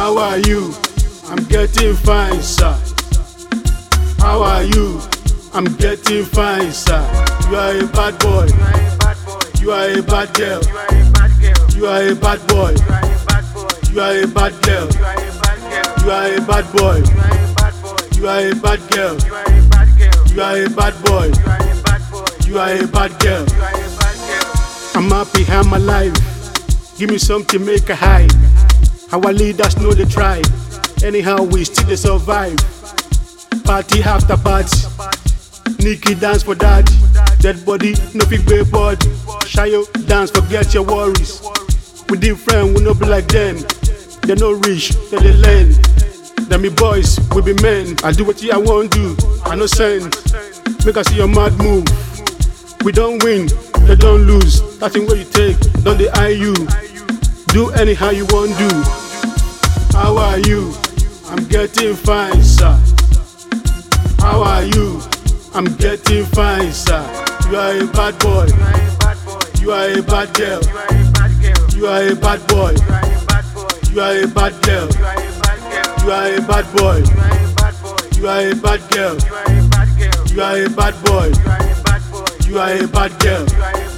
How are you? I'm getting fine, sir. How are you? I'm getting fine, sir. You are a bad boy. You are a bad girl. You are a bad boy. You are a bad girl. You are a bad boy. You are a bad girl. You are a bad boy. You are a bad girl. I'm happy, I'm alive. Give me something, make a hide. Our leaders know they try. Anyhow, we still they survive. Party after party. Nikki dance for that. Dead body, no big baby body. Shayo dance, forget your worries. We different, we no be like them. They no rich, they learn. Them me boys, we be men. I do what I want to do. I no send. Make us see your mad move. We don't win, they don't lose. That thing where you take, don't they eye you. Do anyhow you want do. How are you? I'm getting fine, sir. How are you? I'm getting fine, sir. You are a bad boy. You are a bad girl. You are a bad boy. You are a bad girl. You are a bad boy. You are a bad girl. You are a bad boy. You are a bad girl.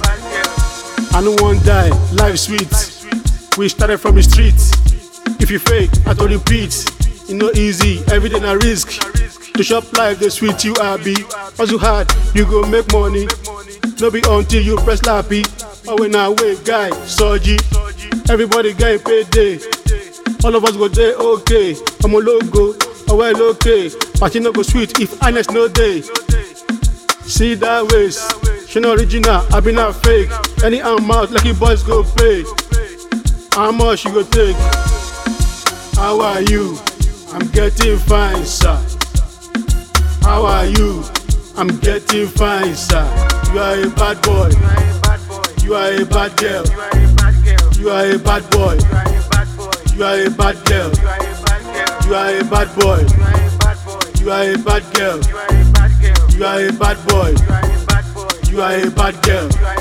I no want die, life sweet. We started from the streets. If you fake, I told you repeat. It's no easy, everything a risk. To shop life, they sweet you happy. Hustle hard, you go make money. No be until you press lappy. Oh when I wait, guy, surgy. Everybody getting paid day. All of us go there, okay. I'm a logo, oh well okay. Party no go sweet if honest no day. See that waist, she no original, I be not fake. Any amount, lucky boys go pay. How much you go take? How are you? I'm getting fine, sir. How are you? I'm getting fine, sir. You are a bad boy. You are a bad girl. You are a bad boy. You are a bad girl. You are a bad boy. You are a bad girl. You are a bad boy. You are a bad girl.